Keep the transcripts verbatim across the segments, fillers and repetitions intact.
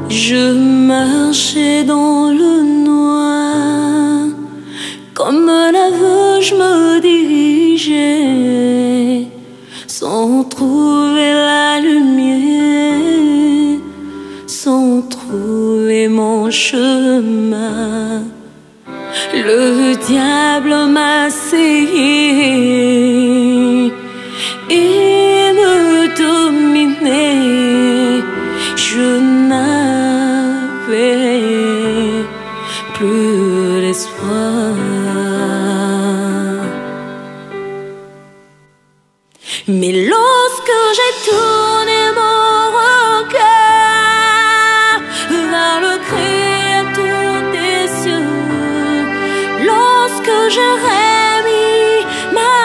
Je marchais dans le noir, comme un aveugle je me dirigeais, sans trouver la lumière, sans trouver mon chemin. Le diable m'a essayé et me dominait. Je n'avais plus d'espoir. Mais lorsque j'ai tourné mon regard vers le Créateur des cieux, lorsque j'ai remis ma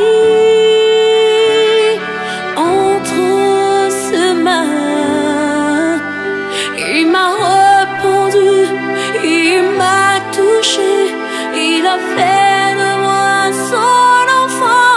vie entre ses mains, il m'a répondu, il m'a touché, il a fait de moi son enfant.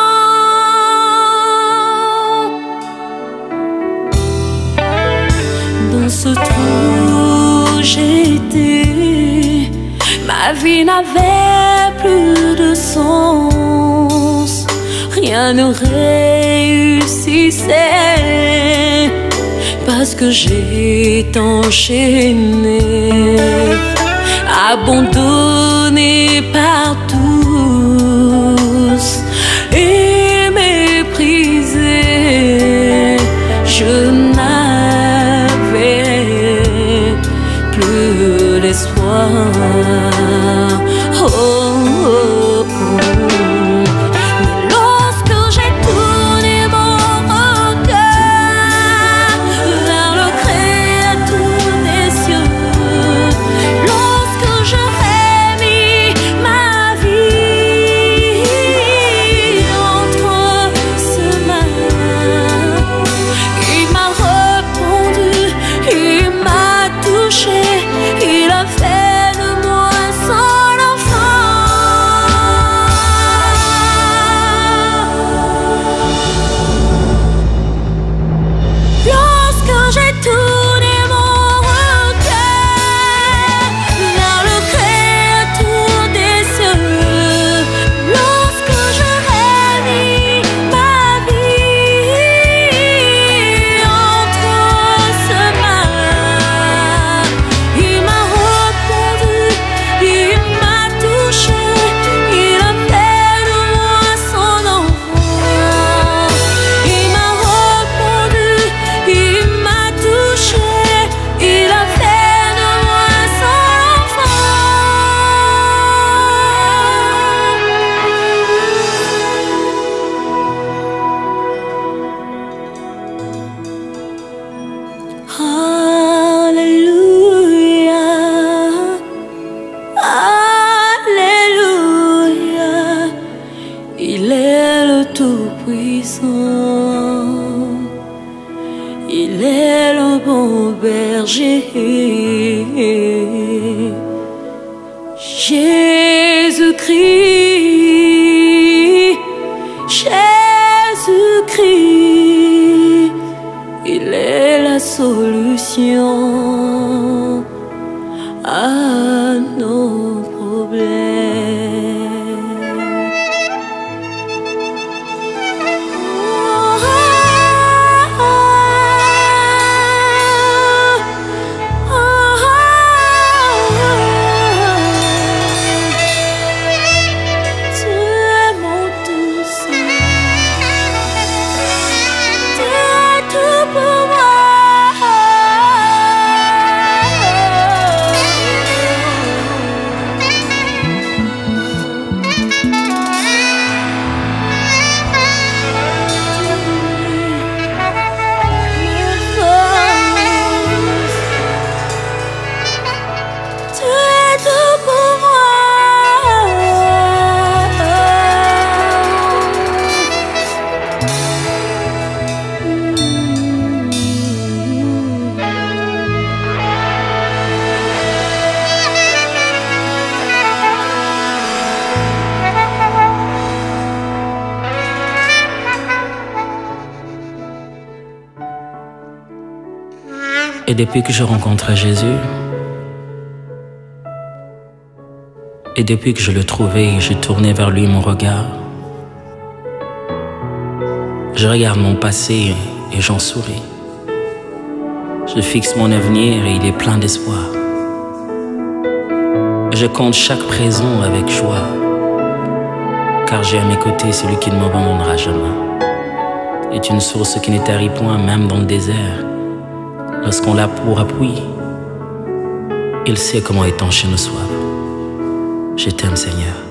Dans ce trou j'étais, ma vie n'avait plus de sens, rien ne réussissait, parce que j'étais enchaîné, abandonné par tous et méprisé. Je n'avais plus d'espoir. Oh, oh, oh. Mais lorsque j'ai tourné mon regard vers le Créateur des cieux, lorsque je remis ma vie entre ses mains, il m'a répondu, il m'a touché, il a fait de moi son enfant. Lorsque j'ai tourné mon regard vers le Créateur des cieux, lorsque je remis ma vie entre ses mains, il m'a répondu, il m'a touché, il a fait de moi son enfant. Il m'a répondu, il m'a touché, il a fait de moi son enfant. Alléluia, Alléluia, il est le Tout-Puissant, il est le bon berger. Jésus-Christ, Jésus-Christ, il est la solution à nos problèmes. Tu es mon tout seul, tu es tout pour moi. Et depuis que je rencontre Jésus, et depuis que je le trouvais, j'ai tourné vers lui mon regard. Je regarde mon passé et j'en souris. Je fixe mon avenir et il est plein d'espoir. Je compte chaque présent avec joie, car j'ai à mes côtés celui qui ne m'abandonnera jamais. Est une source qui ne tarit point même dans le désert. Lorsqu'on l'a pour appui, il sait comment étancher nos soifs. Je t'aime, Seigneur.